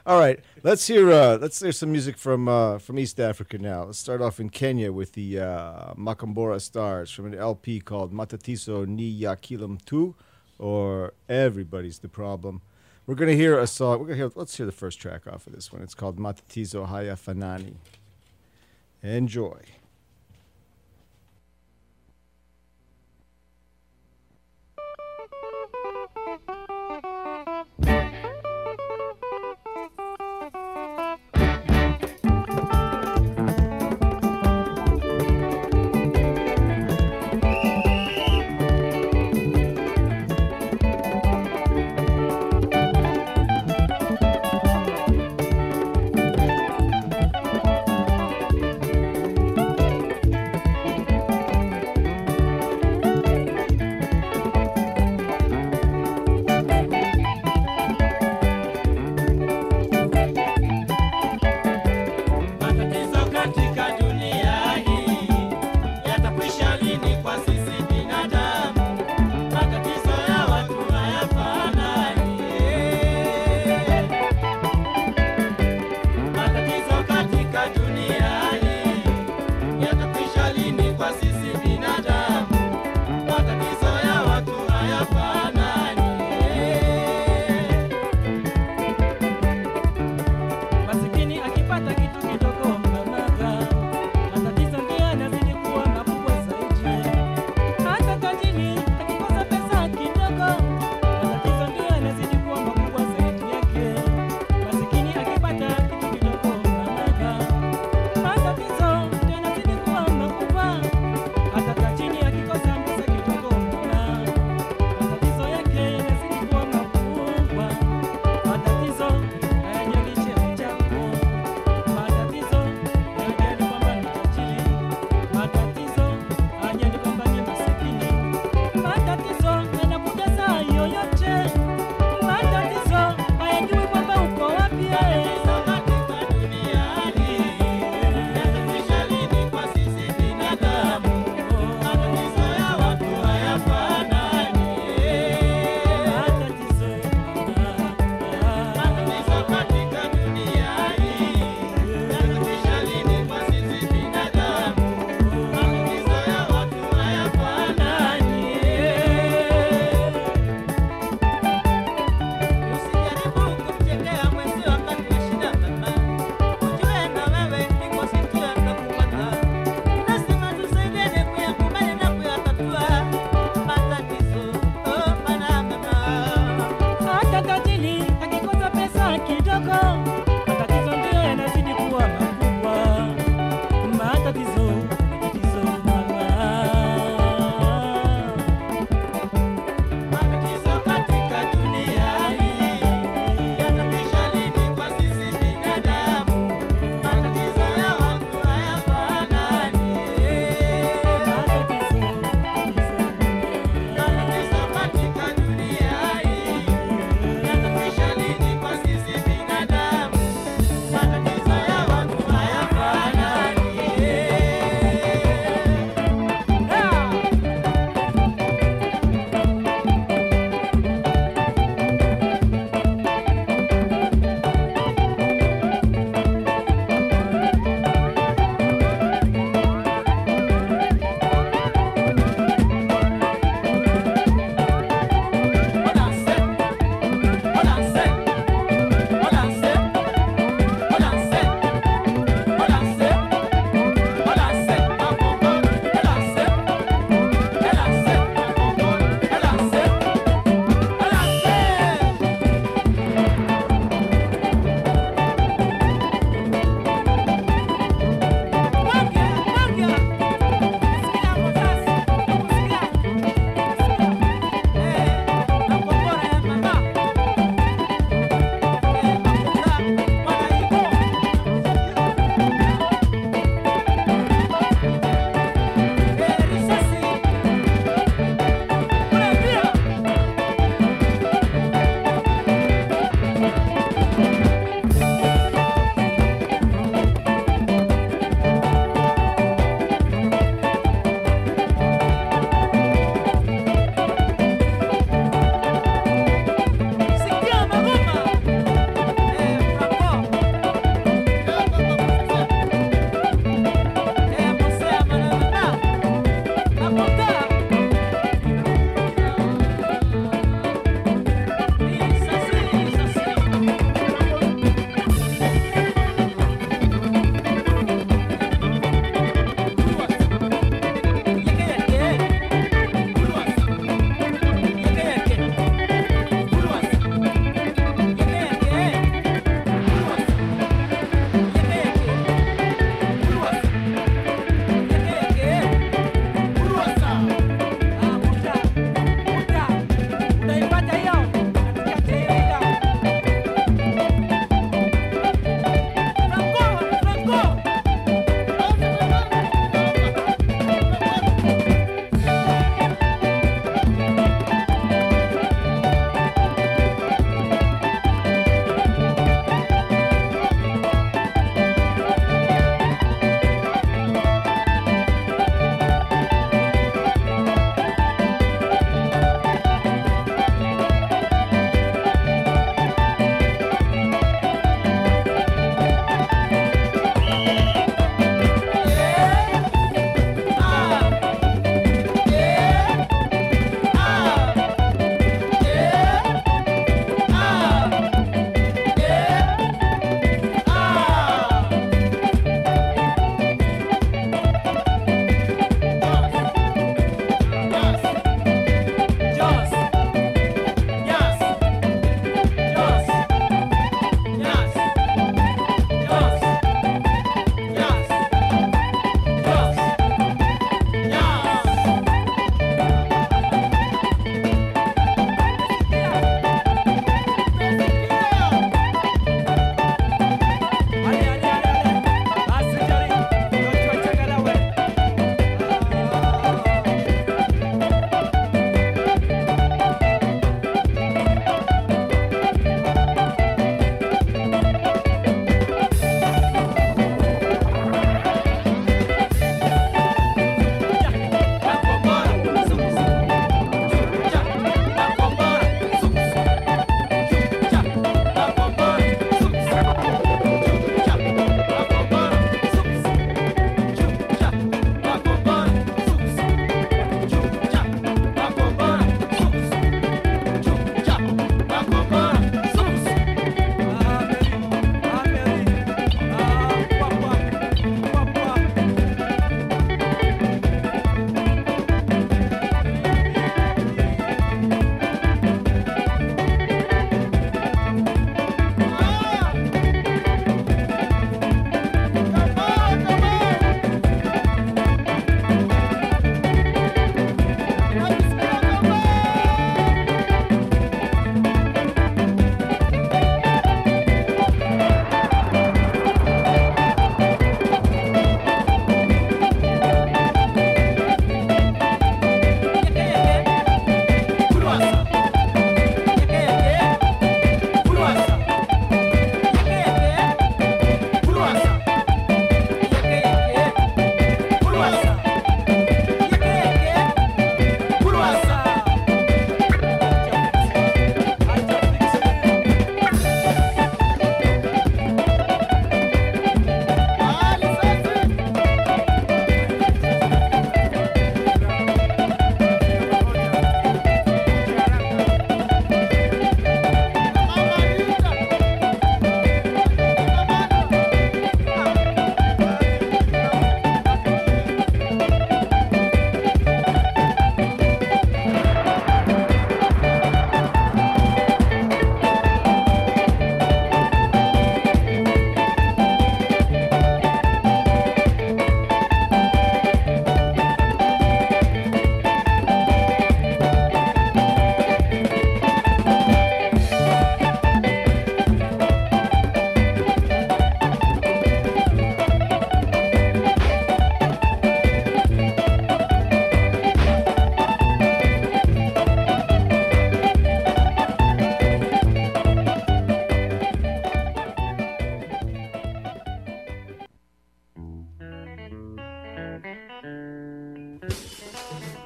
All right, let's hear some music from East Africa now. Let's start off in Kenya with the Makambora Stars from an LP called Matatizo ni Yakilam 2, or Everybody's the Problem. We're gonna hear a song. Let's hear the first track off of this one. It's called Matatizo Haya Fanani. Enjoy.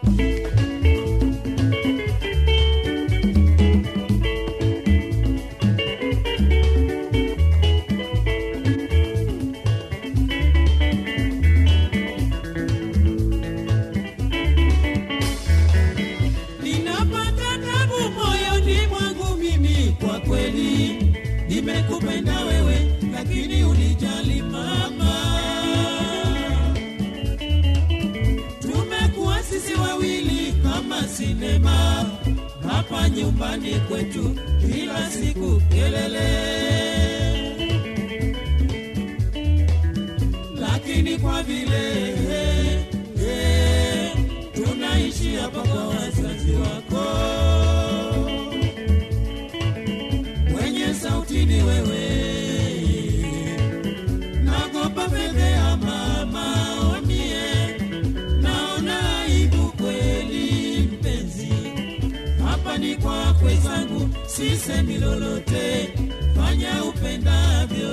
Nimekupenda wewe lakini unijali mama. Tumekuwa sisi wawili kama sinema hapa nyumbani kwetu, kila siku kelele. Lakini kwa vile tunaishi hapa kwa wazazi wako, sauti ni wewe, nagopa fedhea mama omie, naona aibu kweli mpenzi, hapa ni kwa kwezangu, sisemi lolote, fanya upendavyo.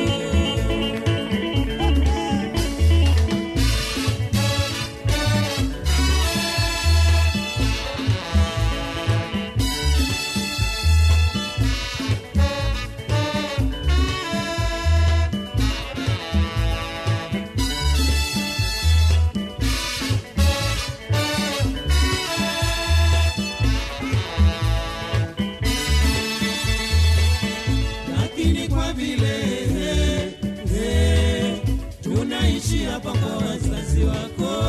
Hapa kwa wazazi wako,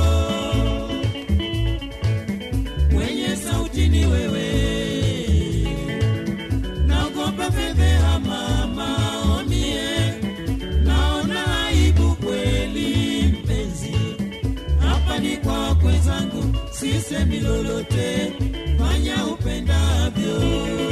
mwenye sauti ni wewe, naogopa fedhea mama omie, naona aibu kweli mpenzi, hapa ni kwa kwezangu, sisemi lolote, fanya upendavyo.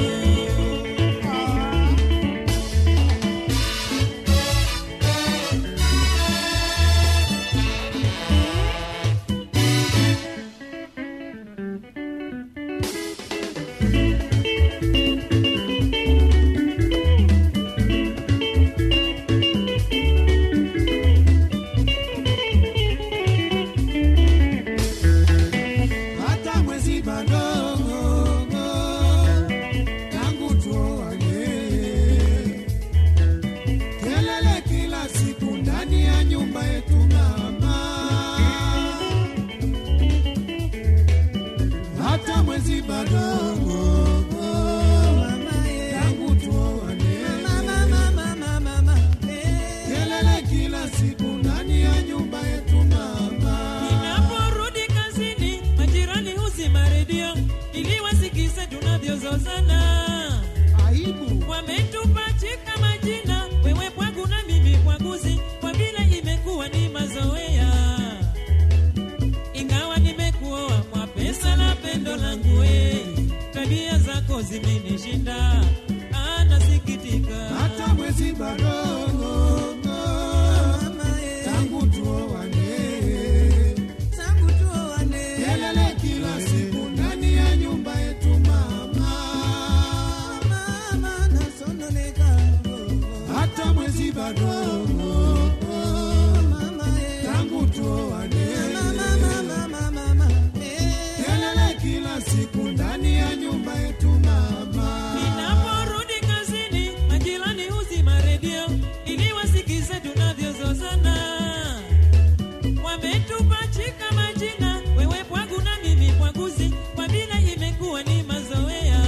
Zimenishinda, anasikitika, hata mwezi bado tangu tuoane, kelele kila siku ndani ya nyumba yetu mama, nasononeka, hata mwezi bado tangu tuoane, kelele kila siku ndani ya nyumba yetu mama. Ninaporudi kazini, majirani huzima redio ili wasikize tunavyozozana. Wametupachika majina, wewe pwagu na mimi pwaguzi, kwa vile imekuwa ni mazoea.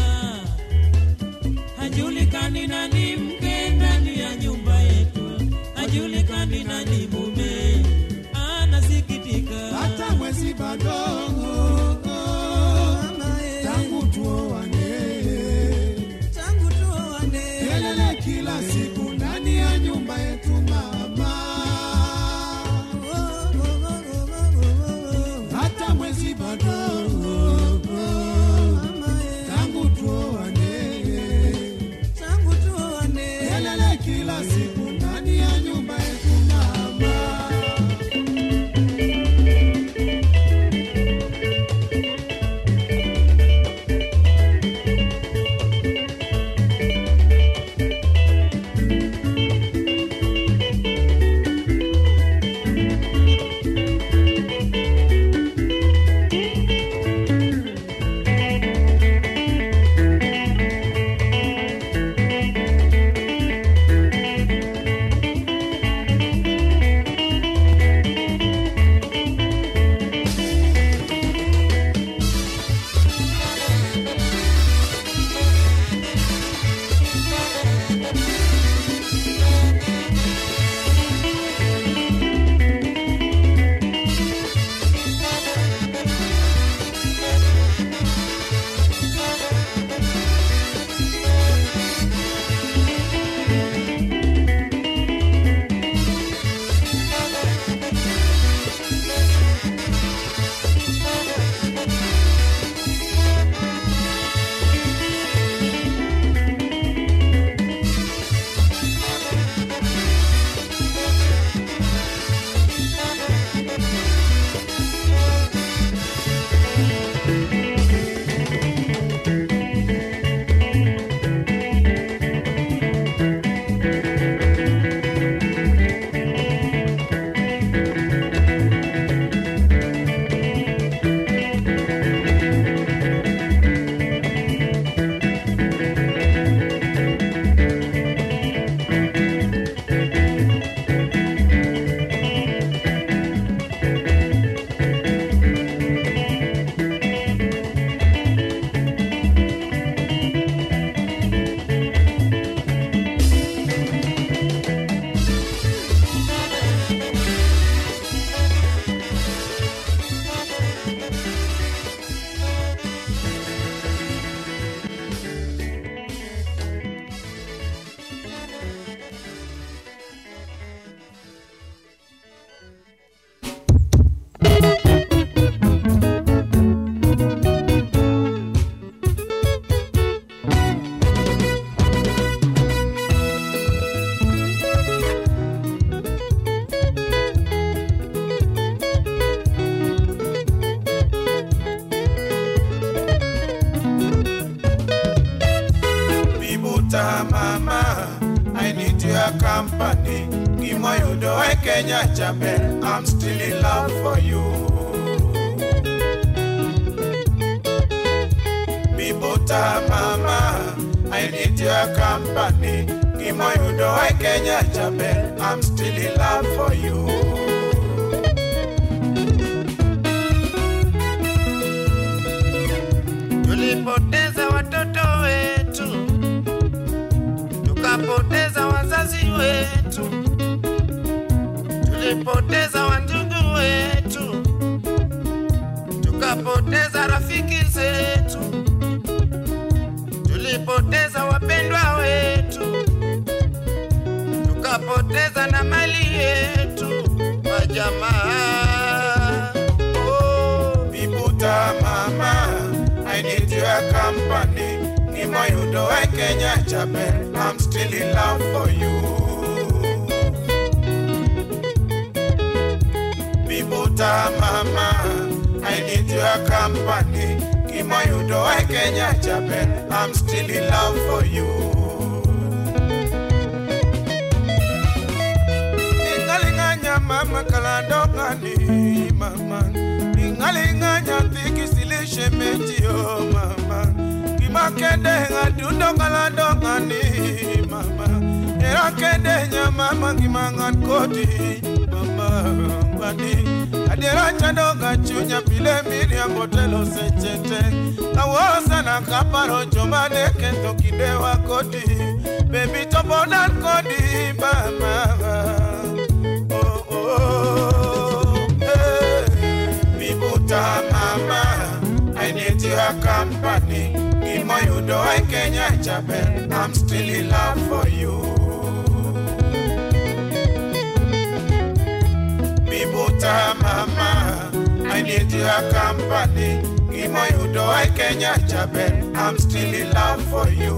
Hajulikani nani mke ndani ya nyumba yetu, hajulikani nani mume, anasikitika, hata mwezi bado kila siku ndani ya nyumba yetu mama, hata mwezi bado tangu tuoane, kelele kila siku ndani ya nyumba yetu mama. your company. Gimoyudo e Kenya Jaber, I'm still in love for you. Bibuta mama, I need your company. Gimoyudo e Kenya Jaber, I'm still in love for you. Tulipoteza watoto wetu, tukapoteza wazazi wetu, tulipoteza wandugu wetu, tukapoteza rafiki zetu, tulipoteza wapendwa wetu, tukapoteza na mali yetu, majamaa. Oh, Bibuta mama, I need your company. Gimoyudo e Kenya Jaber, I'm still in love for you. Bibuta mama, I need your company. Gimoyudo e Kenya Jaber, I'm still in love for you. Ningalinganya mama kalandongani mama, ningalinganya tikisilishe metio mama, kimakende ngadundo kalandongani mama, erakende nya mama kimangan kodi mama bani, adera chandoga chunya pile miria motelo sechete, awosa na kaparo jomane kento kidewa kodi, baby toponan kodi mama. Mama, I need your company. Gimoyudo e Kenya Jaber, I'm still in love for you. Bibuta mama, I need your company. Gimoyudo e Kenya Jaber, I'm still in love for you.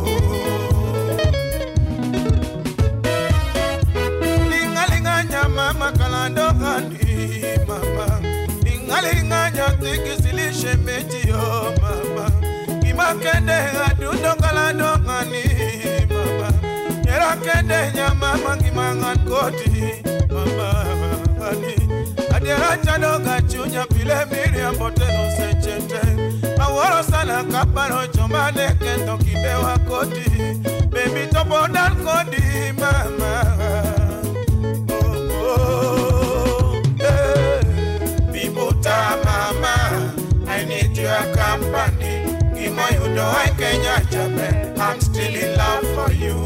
Ningalinganya mama kalandongani mama, ningalinganya tikisilishe metio mama, kimakende adundo kalandongani mama, yerakende nya mama kimangan kodi mama bani, adera chandoga chunya pile miria mbotelo sechete, aworo sana kaparo chomane kento kidewa kodi, baby topo dan kodi mama. Mama, I need your company. Gimoyudo e Kenya Jaber, I'm still in love for you.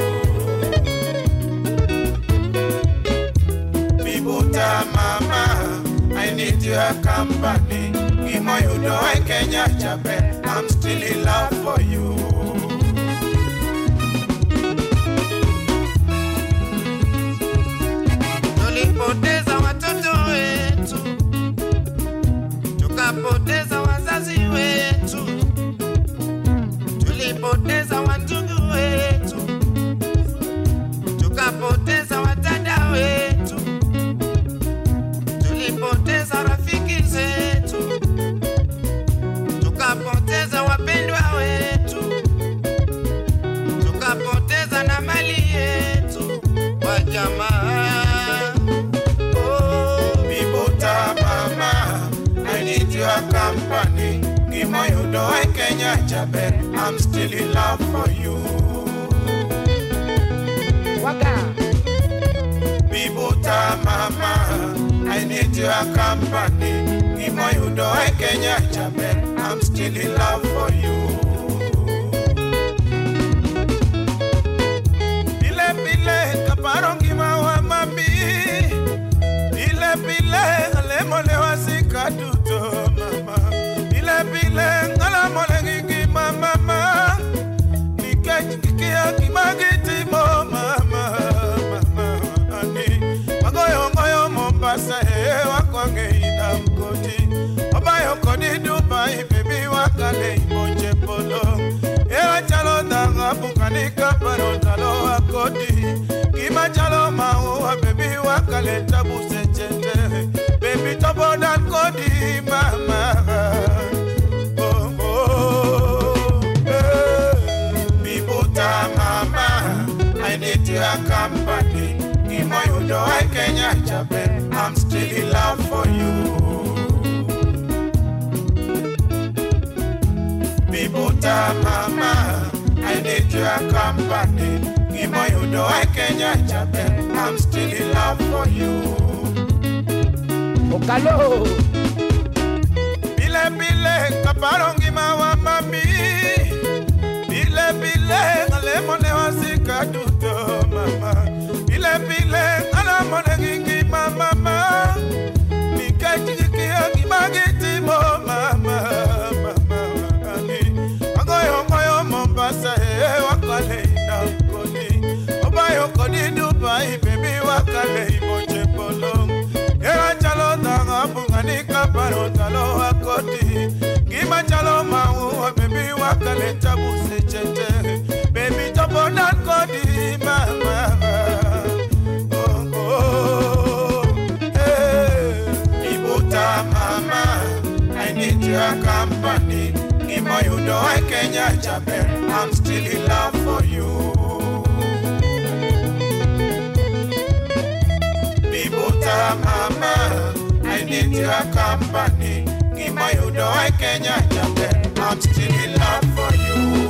Bibuta mama, I need your company. Gimoyudo e Kenya Jaber, I'm still in love for you. Tulipoteza watoto wetu, tukapoteza wazazi wetu, tulipoteza wandugu wetu, tukapoteza wadada wetu, tulipoteza rafiki zetu, tukapoteza wapendwa wetu, tukapoteza na mali yetu, majamaa. Bibuta mama, I need your company. Gimoyudo e Kenya Jaber, I'm still in love for you. Waka. Bibuta mama, I need your company. Gimoyudo e Kenya Jaber, I'm still in love for you. Pile pile kaparongi mawa mami, pile pile alemole wasika tuto mama, pile pile ngala mole ngiki mama, nikechikia kimagiti mo mama mama ani, magoyo ngoyo Mombasa wakwange ina mkoti, obayo kodi Dubai baby wakale iboche polo, ewa chalo danga bukanika paro talo wakodi, kima chalo maua baby wakale tabu sechete, baby topo dan kodi mama. Oh oh, hey. Bibuta mama, I need your your company. Imoyudo I Kenya Japan, I'm still in love for you. Bibuta mama, I need your company. Imoyudo I Kenya Japan, I'm still in love for you. Okalo Bile bile kaparongi mawa mami. Bile bile alemone wasika duto mama. Bile bile alemone gingi mama. Nikajiki agibagiti mo mama. Agoyo ngoyo Mombasa wakale ina koni. Obayo koni Dubai baby wakale iboche polong. Era chalo tanga bungani kaparo talo akoti. Gima chalo maua baby wakale tabu sechete. Baby topo na kodi mama. Oh oh hey. Ibuta mama, I need your company. Imoyudo I Kenya Japan, I'm still in love for you. Bibuta mama, I need your company. Imoyudo I Kenya Japan, I'm still in love for you.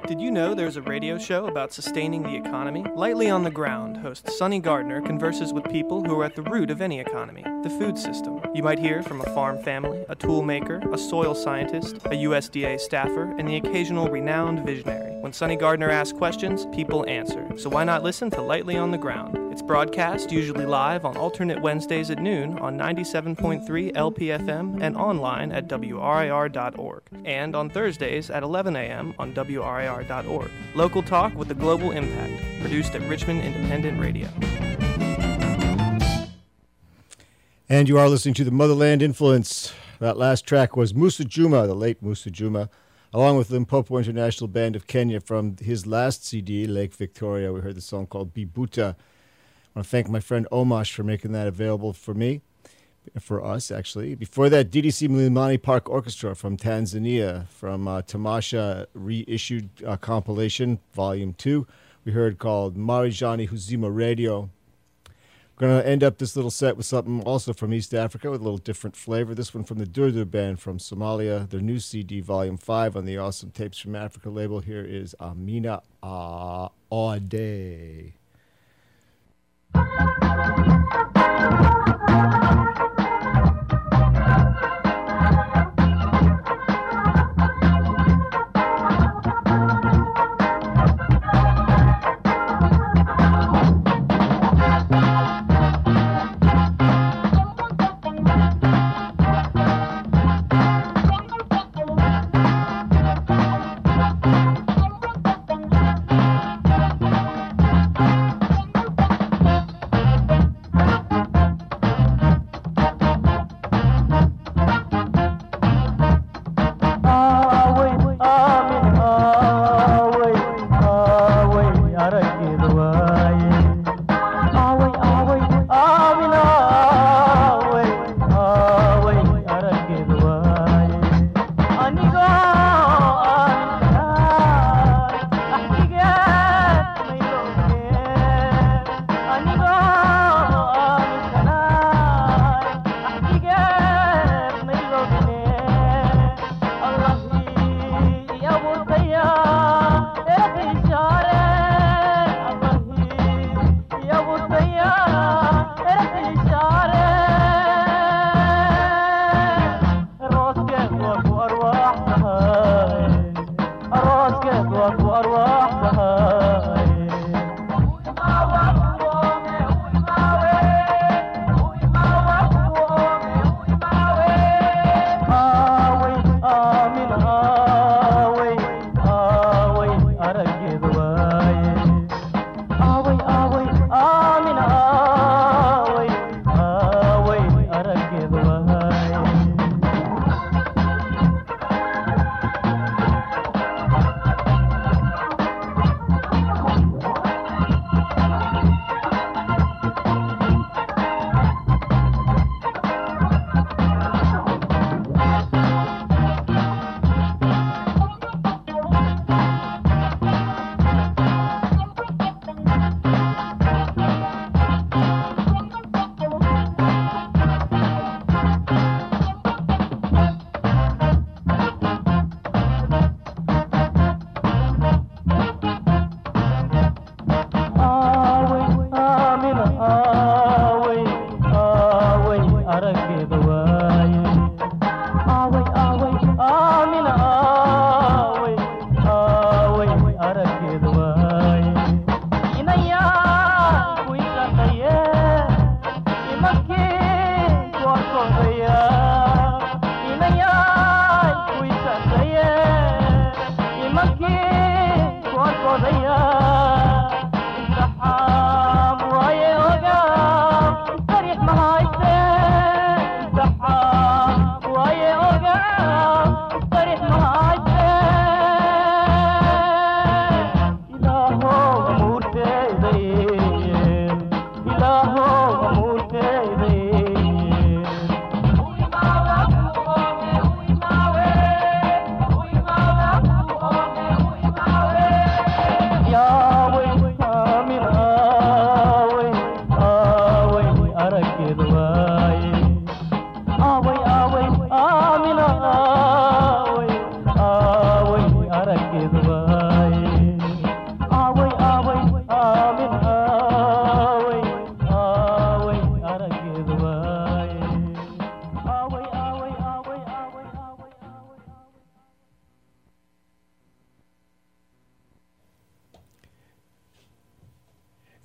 Did you know there's a radio show about sustaining the economy? Lightly on the Ground host Sonny Gardner converses with people who are at the root of any economy, the food system. You might hear from a farm family, a tool maker, a soil scientist, a USDA staffer, and the occasional renowned visionary. When Sonny Gardner asks questions, people answer. So why not listen to Lightly on the Ground? It's broadcast usually live on alternate Wednesdays at noon on 97.3 LPFM and online at WRIR.org, and on Thursdays at 11 a.m. on WRIR.org. Local talk with a global impact, produced at Richmond Independent Radio. And you are listening to the Motherland Influence. That last track was Musa Juma, the late Musa Juma, along with Limpopo International Band of Kenya from his last CD, Lake Victoria. We heard the song called Bibuta. I want to thank my friend Omash for making that available for me, for us, actually. Before that, DDC Mlimani Park Orchestra from Tanzania, from Tamasha reissued compilation, Volume 2. We heard called Marijani Huzima Radio. We're going to end up this little set with something also from East Africa with a little different flavor. This one from the Durdur Band from Somalia, their new CD, Volume 5, on the Awesome Tapes from Africa label. Here is Amina Ade.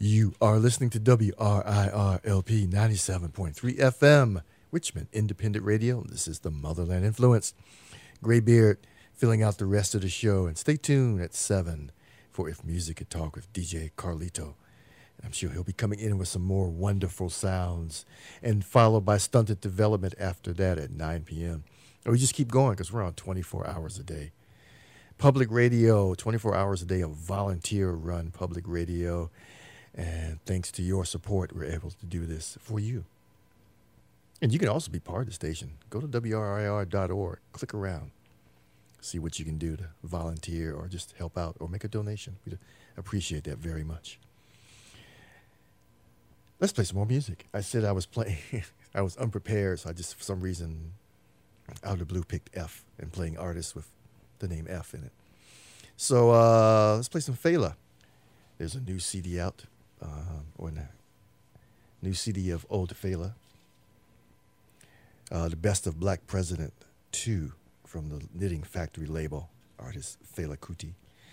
You are listening to WRIRLP 97.3 FM, Richmond Independent Radio. This is the Motherland Influence. Graybeard filling out the rest of the show. And stay tuned at 7 for If Music Could Talk with DJ Carlito. I'm sure he'll be coming in with some more wonderful sounds, and followed by Stunted Development after that at 9 p.m. And we just keep going because we're on 24 hours a day. Public radio, 24 hours a day of volunteer-run public radio. And thanks to your support, we're able to do this for you. And you can also be part of the station. Go to WRIR.org, click around, see what you can do to volunteer or just help out or make a donation. We'd appreciate that very much. Let's play some more music. I said I was playing, I was unprepared, so I just, for some reason, out of the blue, picked F and playing artists with the name F in it. So let's play some Fela. There's a new CD out, or a new CD of old Fela. The Best of Black President 2 from the Knitting Factory label, artist Fela Kuti.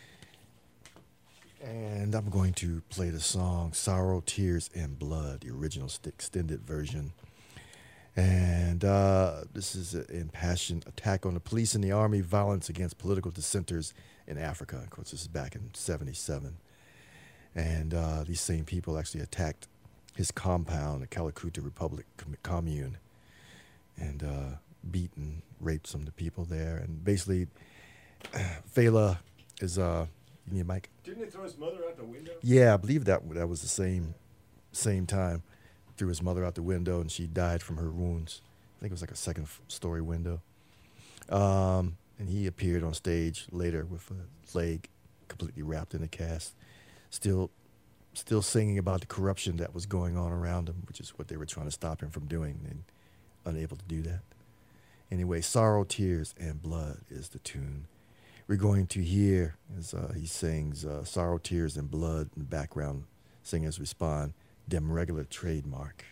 And I'm going to play the song Sorrow, Tears, and Blood, the original extended version. And this is an impassioned attack on the police and the army, violence against political dissenters in Africa. Of course, this is back in 1977. And these same people actually attacked his compound, the Calacuta Republic commune, and beat and raped some of the people there. And basically, Fela is, you need a mic? Didn't he throw his mother out the window? Yeah, I believe that was the same time. Threw his mother out the window, and she died from her wounds. I think it was like a second-story window. And he appeared on stage later with a leg completely wrapped in a cast, still singing about the corruption that was going on around him, which is what they were trying to stop him from doing, and unable to do that. Anyway, Sorrow, Tears, and Blood is the tune. We're going to hear, as he sings, Sorrow, Tears, and Blood in the background, singers respond, Dem Regular Trademark.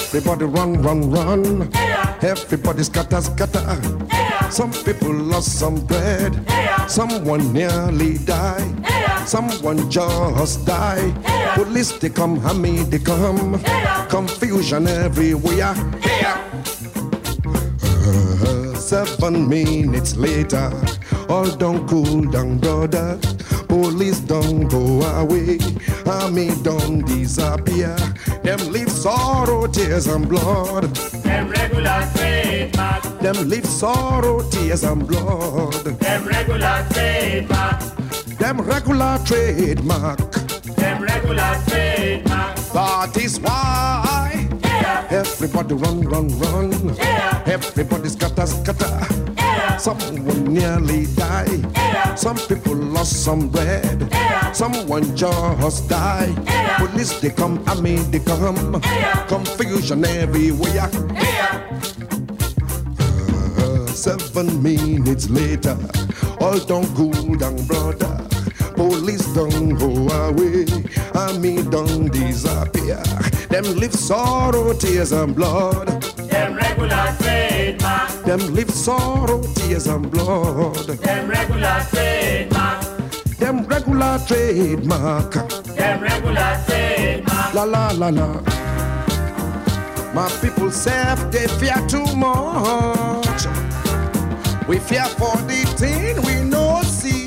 Everybody run, run, run. Everybody scatter, scatter. Some people lost some bread. Someone nearly died. Someone just died. Police they come, Hammy they come. Confusion everywhere. 7 minutes later, all don't cool down, brother. Police don't go away. Army don't disappear. Them leave sorrow, tears and blood. Them regular trademark. Them leave sorrow, tears and blood. Them regular trademark. Them regular trademark. Them regular trademark. That is why everybody run, run, run. Everybody scatter, scatter. Someone nearly died. Some people lost some bread. Someone just died. Police they come, army they come. Confusion everywhere. 7 minutes later, all don't cool down, brother. Police don't go away, army don't disappear. Them live sorrow, tears and blood. Them regular trademark. Them live sorrow, tears and blood. Them regular trademark. Them regular trademark. Them regular trademark. La la la la. My people say they fear too much. We fear for the thing we no see.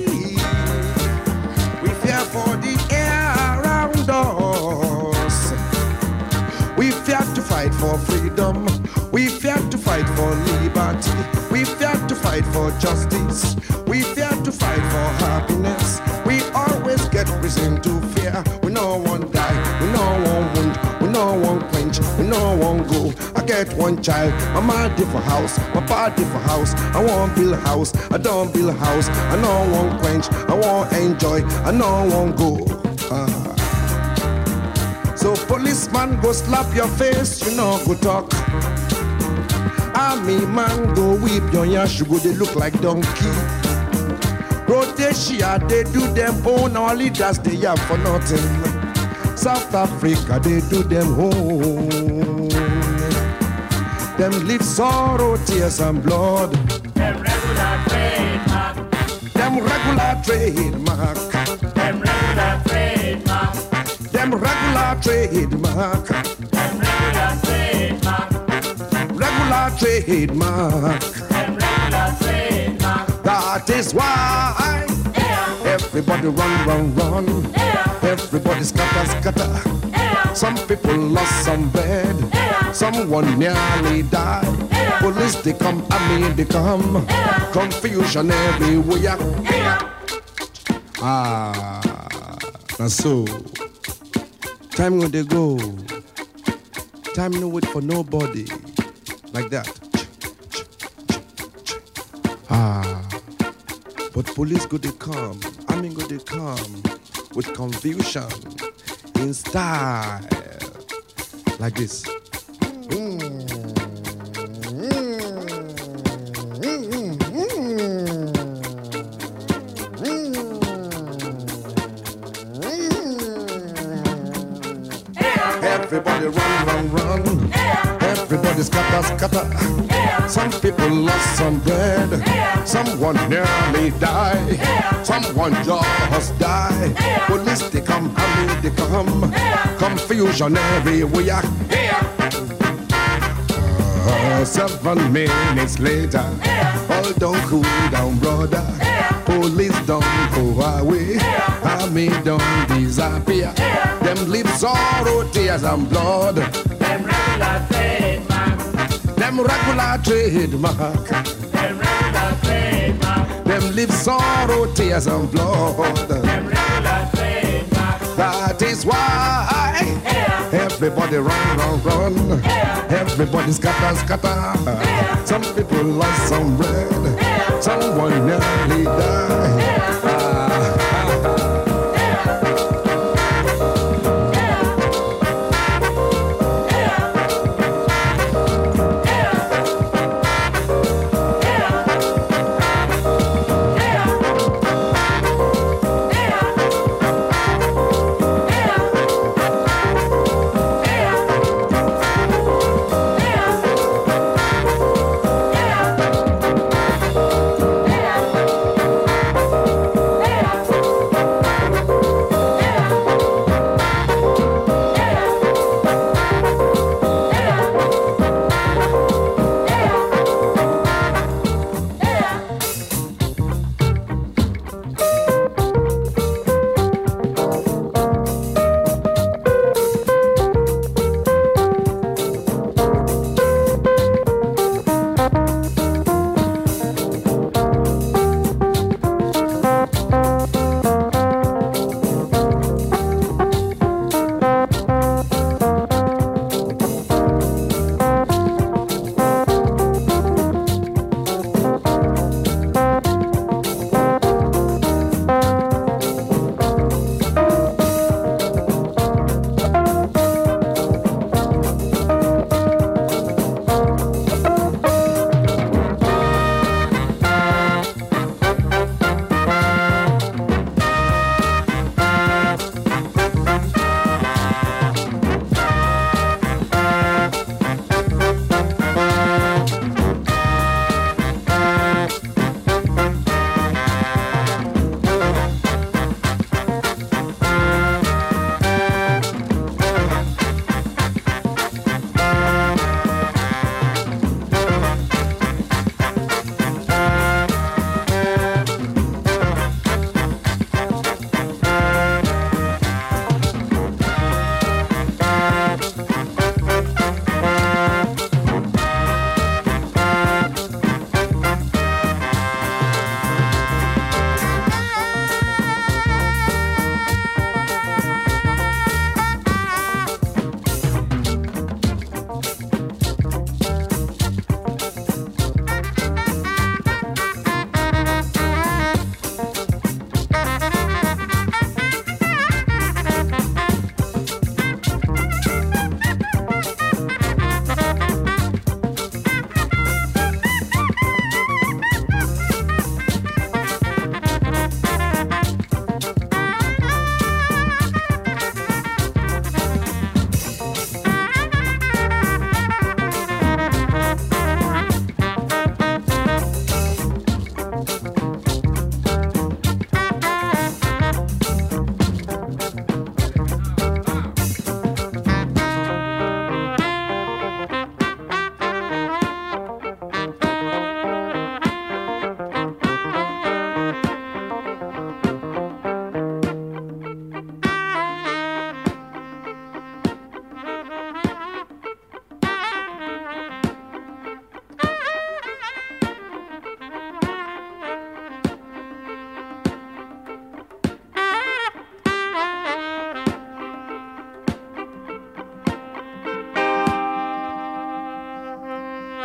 We fear for the air around us. We fear to fight for freedom. We fear to fight for liberty. We fear to fight for justice. We fear to fight for happiness. We always get reason to fear. We no one die. We no one wound. We no one quench. We no one go. I get one child. My mama for house. My party for house. I want build a house. I don't build a house. I no one quench. I want enjoy. I no one go. So policeman go slap your face. You know go talk. Army man go whip your yash. You go they look like donkey. Rhodesia, they do them own, our leaders, they have for nothing. South Africa, they do them own. Them live sorrow, tears and blood. Them regular trademark. Them regular trademark. Them regular trademark. Them regular trademark. Them regular trademark. Regular trademark. Them regular trademark. That is why everybody run, run, run. Everybody scatter, scatter. Some people lost some bread. Someone nearly died. Police they come, army they come. Confusion everywhere. Now so time when they go. Time no wait for nobody. Like that. But police go they come, army go they come with confusion in style like this. Everybody run, run, run. Everybody scatter, scatter. Some people lost some bread. Someone nearly died. Someone just died. Police they come, army they come. Confusion everywhere. 7 minutes later, all don't cool down, brother. Police don't go away. Army don't disappear. Them leave sorrow, tears and blood. Them regular trademark. Them regular trademark. Them regular trademark. Them live sorrow, tears and blood. Them regular trademark. That is why everybody run, run, run. Everybody scatter, scatter. Some people lost some bread. Someone nearly died.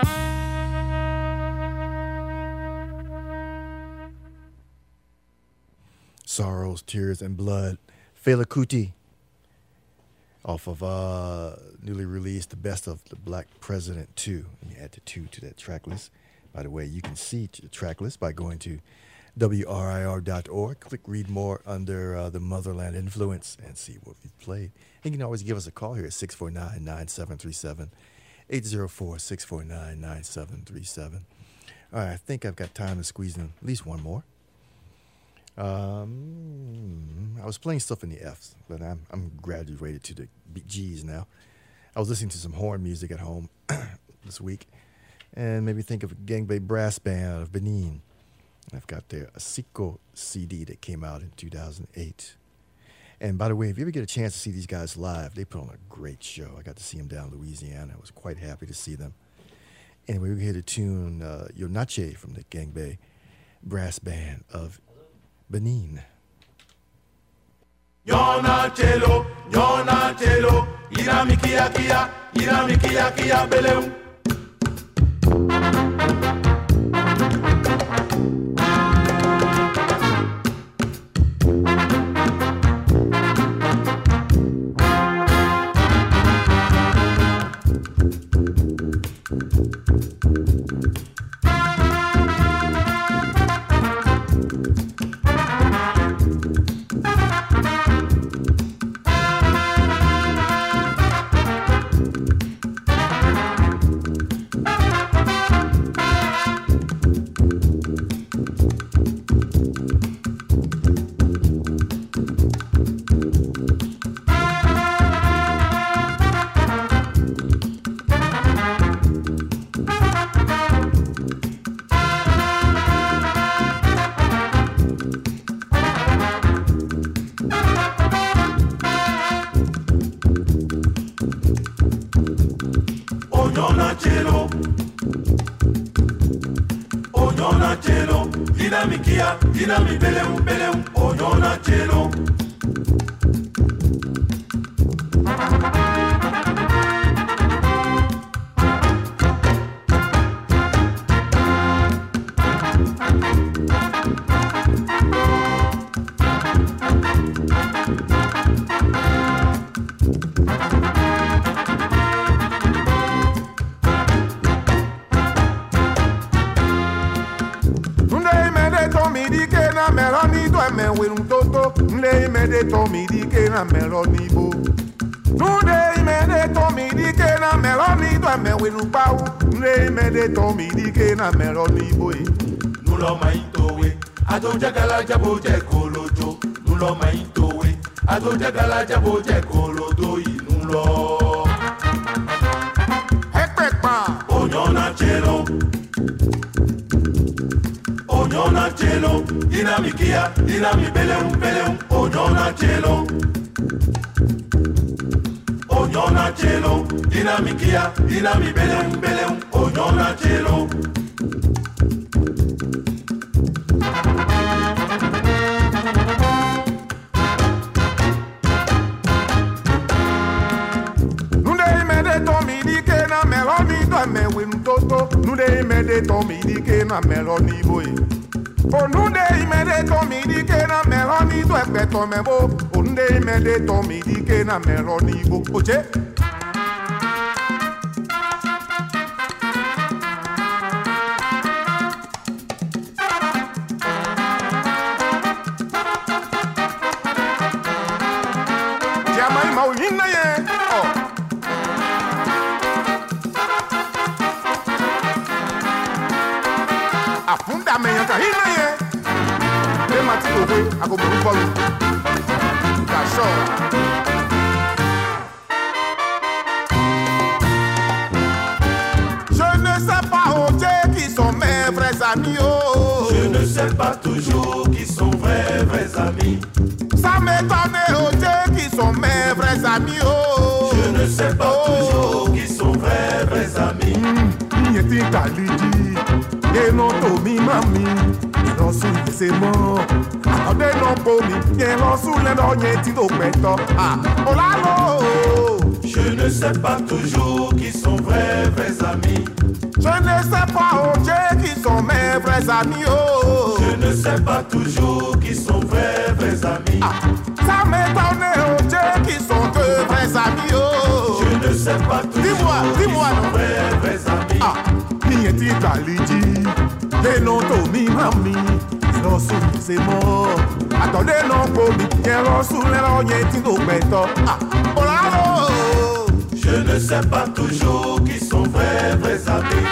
Sorrows, Tears, and Blood. Fela Kuti, off of newly released The Best of the Black President 2. Let me add the 2 to that track list. By the way, you can see the track list by going to WRIR.org. Click Read More under the Motherland Influence and see what we've played. And you can always give us a call here at 649-9737, 804-649-9737. All right, I think I've got time to squeeze in at least one more. I was playing stuff in the Fs, but I'm graduated to the Gs now. I was listening to some horn music at home this week, and made me think of a Gangbei brass band out of Benin. I've got their Asiko CD that came out in 2008. And by the way, if you ever get a chance to see these guys live, they put on a great show. I got to see them down in Louisiana. I was quite happy to see them. Anyway, we hear the tune Yonache from the Gangbei brass band of Benin. Yonachelo, inamikia kia beleu. Je ne sais pas toujours qui sont vrais amis. Ça m'étonne, oh Dieu, qui sont mes vrais amis, oh. Je ne sais pas toujours qui sont vrais amis. Nieti kalidi, ye non tomi mami, ye non sou c'est mort. Ode non pomi, ye non sou le non nieti do peto. Ah, oh là là. Je ne sais pas toujours qui sont vrais amis. Je amis, oh. Je ne sais pas toujours qui sont vrais amis. Ah, ça m'étonne, oh Dieu, qui sont de vrais amis, oh. Je ne sais pas toujours dis-moi, qui sont vrais amis. Ah, mi eti taliji, les noms to mi mami, non c'est mort. Attendez non komi, y'a sous les rognets qui nous mettent. Ah, oh là là. Je ne sais pas toujours qui sont vrais amis.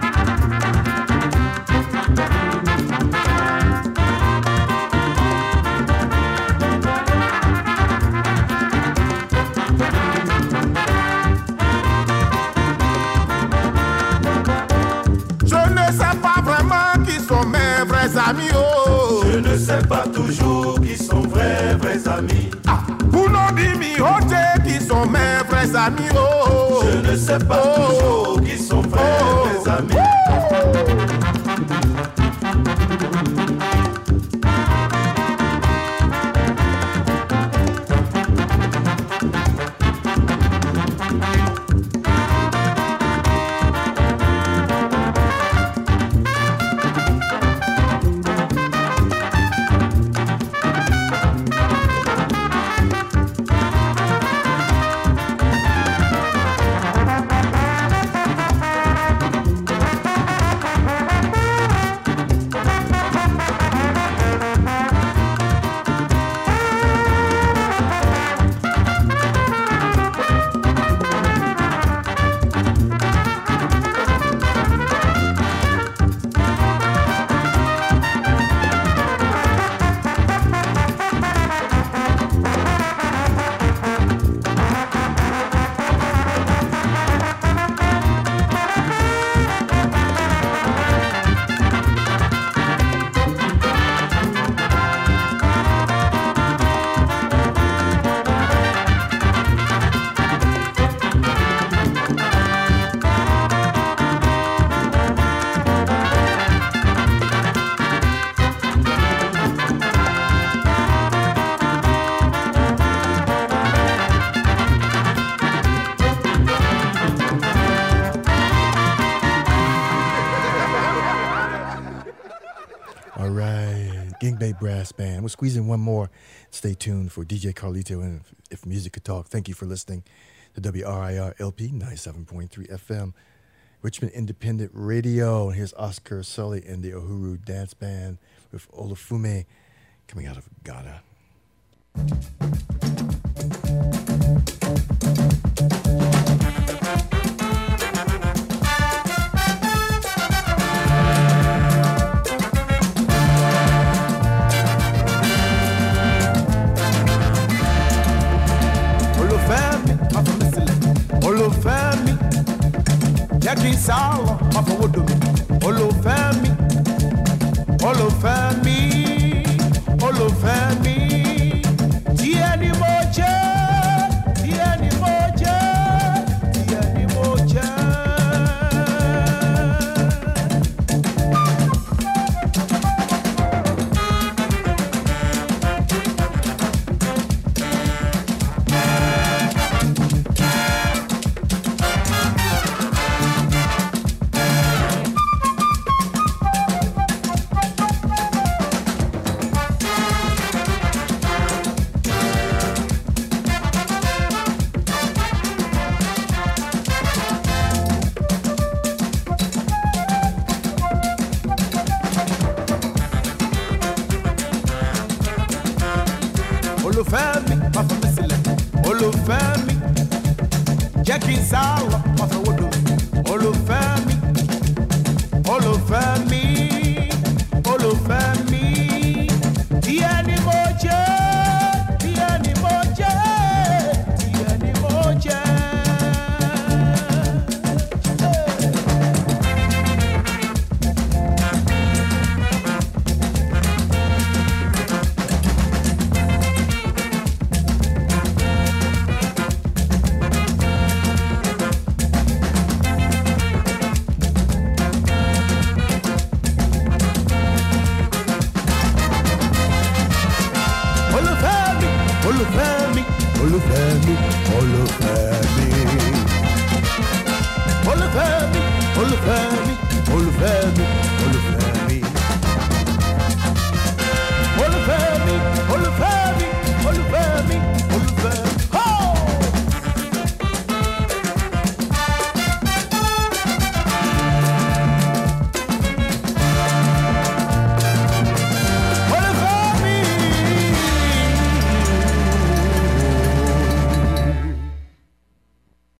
Amis, oh. Je ne sais pas toujours qui sont vrais amis. Ah, pour nous dire qui sont mes vrais amis, oh. Je ne sais pas toujours qui sont vrais amis. Brass Band. We're squeezing one more. Stay tuned for DJ Carlito and If Music Could Talk. Thank you for listening to WRIR LP 97.3 FM, Richmond Independent Radio. And here's Oscar Sully and the Uhuru Dance Band with Olafume coming out of Ghana. Olufemi, Yakin Sawa, Mafawodomi, Olufemi, Olufemi, Olufemi, Tieni Moje, Tieni Moje, Tieni Moje. Olufemi, Mafamisile, Olufemi, Yakin Sawa, Mafawodomi, Olufemi, Olufemi, Olufemi, Tieni Moje, Tieni Moje, Tieni Moje. Olufemi, Olufemi, Olufemi, Olufemi, Olufemi, Olufemi.